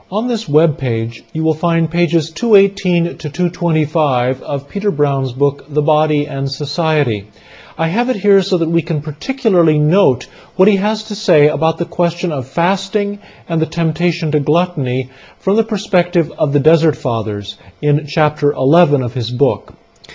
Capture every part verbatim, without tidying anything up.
On this web page, you will find pages two eighteen to two twenty-five of Peter Brown's book, The Body and Society. I have it here so that we can particularly note what he has to say about the question of fasting and the temptation to gluttony from the perspective of the Desert Fathers in chapter eleven of his book.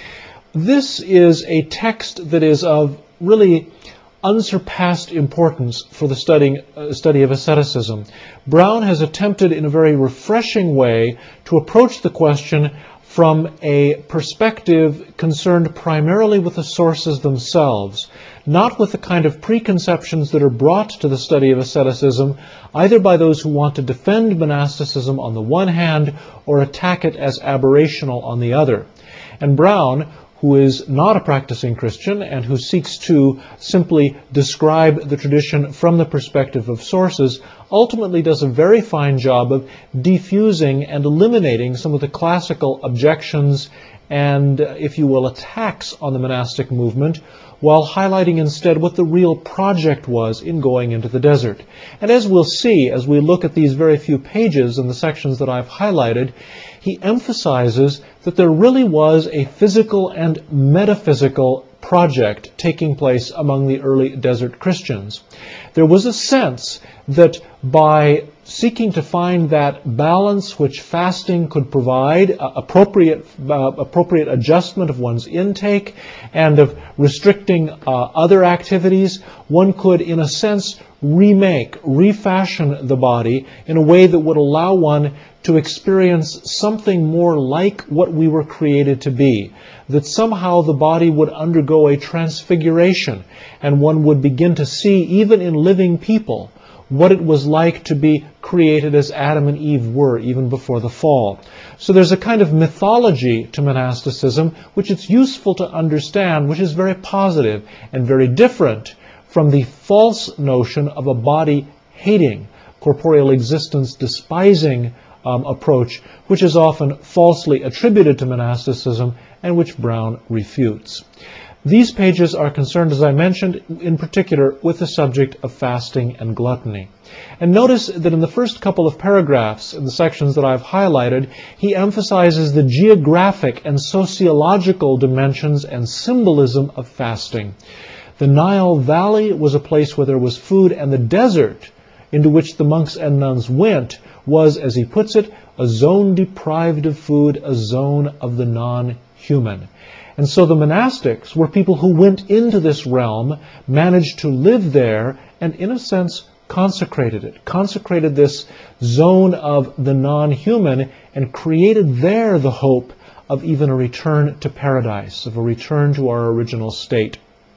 This is a text that is of really unsurpassed importance for the studying, uh, study of asceticism. Brown has attempted in a very refreshing way to approach the question from a perspective concerned primarily with the sources themselves, not with the kind of preconceptions that are brought to the study of asceticism either by those who want to defend monasticism on the one hand or attack it as aberrational on the other. And Brown, who is not a practicing Christian and who seeks to simply describe the tradition from the perspective of sources, ultimately does a very fine job of defusing and eliminating some of the classical objections and, if you will, attacks on the monastic movement, while highlighting instead what the real project was in going into the desert. And as we'll see, as we look at these very few pages in the sections that I've highlighted, he emphasizes that there really was a physical and metaphysical project taking place among the early desert Christians. There was a sense that by seeking to find that balance which fasting could provide, uh, appropriate, uh, appropriate adjustment of one's intake and of restricting uh, other activities, one could, in a sense, remake, refashion the body in a way that would allow one to experience something more like what we were created to be, that somehow the body would undergo a transfiguration and one would begin to see, even in living people, what it was like to be created as Adam and Eve were even before the fall. So there's a kind of mythology to monasticism which it's useful to understand, which is very positive and very different from the false notion of a body-hating, corporeal existence despising um, approach, which is often falsely attributed to monasticism and which Brown refutes. These pages are concerned, as I mentioned, in particular with the subject of fasting and gluttony. And notice that in the first couple of paragraphs in the sections that I've highlighted, he emphasizes the geographic and sociological dimensions and symbolism of fasting. The Nile Valley was a place where there was food, and the desert into which the monks and nuns went was, as he puts it, a zone deprived of food, a zone of the non-human. And so the monastics were people who went into this realm, managed to live there, and in a sense consecrated it, consecrated this zone of the non-human, and created there the hope of even a return to paradise, of a return to our original state.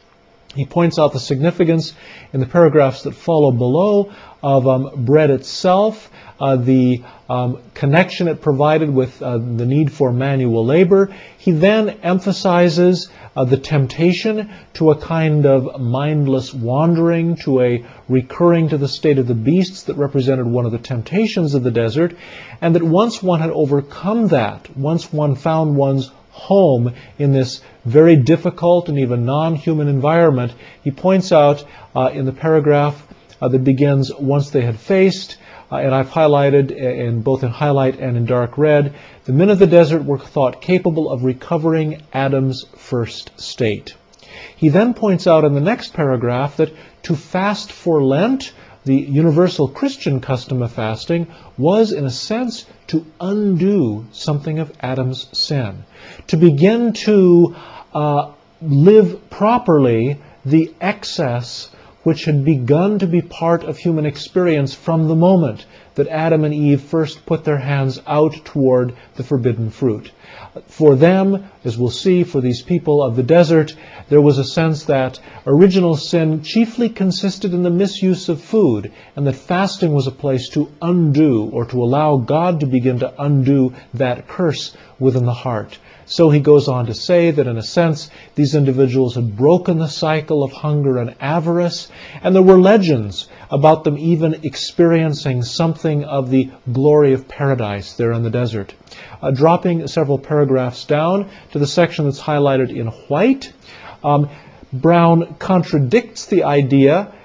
He points out the significance in the paragraphs that follow below of um, bread itself, uh, the um, connection it provided with uh, the need for manual labor. He then emphasizes uh, the temptation to a kind of mindless wandering, to a recurring to the state of the beasts that represented one of the temptations of the desert, and that once one had overcome that, once one found one's home in this very difficult and even non-human environment, he points out uh, in the paragraph uh, that begins, once they had faced, uh, and I've highlighted in both in highlight and in dark red, the men of the desert were thought capable of recovering Adam's first state. He then points out in the next paragraph that to fast for Lent, the universal Christian custom of fasting, was in a sense to undo something of Adam's sin, to begin to uh, live properly the excess which had begun to be part of human experience from the moment that Adam and Eve first put their hands out toward the forbidden fruit. For them, as we'll see, for these people of the desert, there was a sense that original sin chiefly consisted in the misuse of food, and that fasting was a place to undo, or to allow God to begin to undo that curse within the heart. So he goes on to say that in a sense these individuals had broken the cycle of hunger and avarice, and there were legends about them even experiencing something of the glory of paradise there in the desert. Uh, dropping several paragraphs down to the section that's highlighted in white, um, Brown contradicts the idea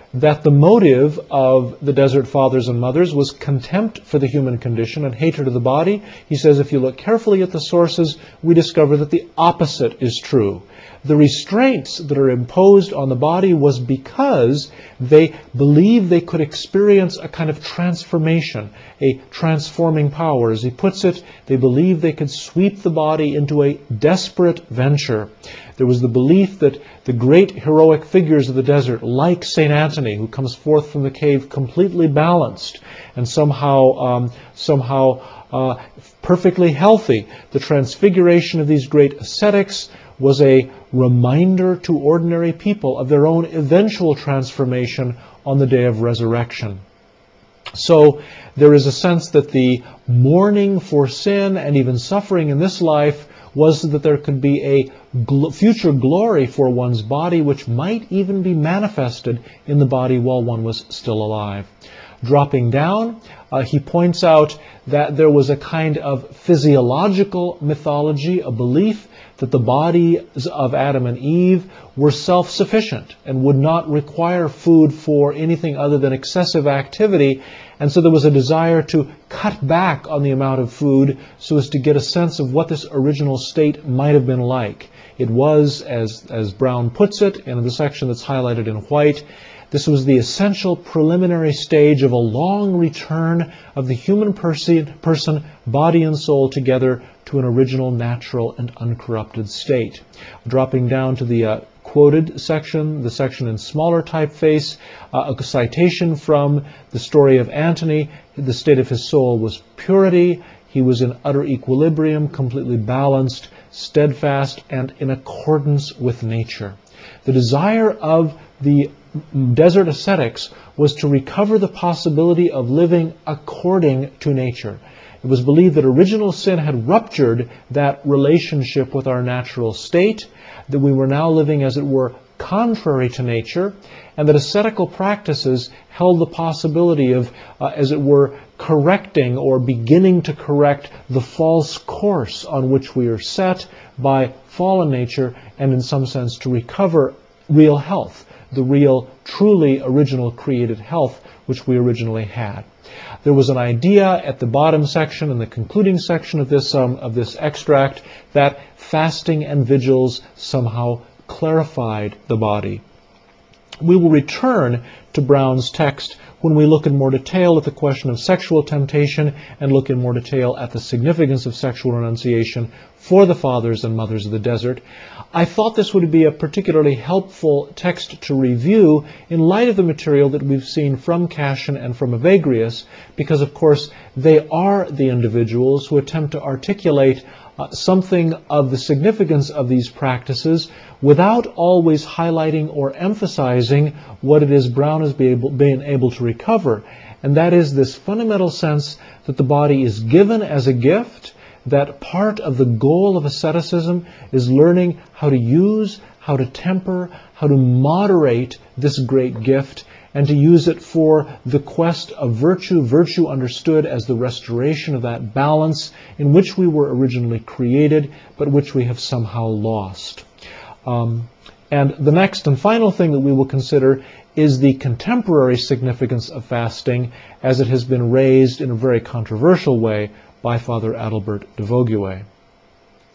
that the motive of the Desert Fathers and Mothers was contempt for the human condition and hatred of the body. He says if you look carefully at the sources, we discover that the opposite is true. The restraints that are imposed on the body was because they believed they could experience a kind of transformation, a transforming power. As he puts it, they believed they could sweep the body into a desperate venture. There was the belief that the great heroic figures of the desert, like Saint Anthony, who comes forth from the cave completely balanced and somehow, um, somehow uh, perfectly healthy, the transfiguration of these great ascetics was a reminder to ordinary people of their own eventual transformation on the day of resurrection. So there is a sense that the mourning for sin and even suffering in this life was that there could be a gl- future glory for one's body which might even be manifested in the body while one was still alive. Dropping down, uh, he points out that there was a kind of physiological mythology, a belief that the bodies of Adam and Eve were self-sufficient and would not require food for anything other than excessive activity. And so there was a desire to cut back on the amount of food so as to get a sense of what this original state might have been like. It was, as, as Brown puts it, in the section that's highlighted in white, this was the essential preliminary stage of a long return of the human person, person, body and soul together to an original, natural, and uncorrupted state. Dropping down to the uh, quoted section, the section in smaller typeface, uh, a citation from the story of Antony. The state of his soul was purity. He was in utter equilibrium, completely balanced, steadfast, and in accordance with nature. The desire of the desert ascetics was to recover the possibility of living according to nature. It was believed that original sin had ruptured that relationship with our natural state, that we were now living, as it were, contrary to nature, and that ascetical practices held the possibility of, uh, as it were, correcting or beginning to correct the false course on which we are set by fallen nature, and in some sense to recover real health, the real, truly original created health which we originally had. There was an idea at the bottom section and the concluding section of this, um, of this extract that fasting and vigils somehow clarified the body. We will return to Brown's text when we look in more detail at the question of sexual temptation and look in more detail at the significance of sexual renunciation for the fathers and mothers of the desert. I thought this would be a particularly helpful text to review in light of the material that we've seen from Cassian and from Evagrius, because of course they are the individuals who attempt to articulate uh, something of the significance of these practices without always highlighting or emphasizing what it is Brown has been able, been able to recover, and that is this fundamental sense that the body is given as a gift, that part of the goal of asceticism is learning how to use, how to temper, how to moderate this great gift, and to use it for the quest of virtue, virtue understood as the restoration of that balance in which we were originally created, but which we have somehow lost. Um, and the next and final thing that we will consider is the contemporary significance of fasting as it has been raised in a very controversial way by Father Adalbert de Vogüé.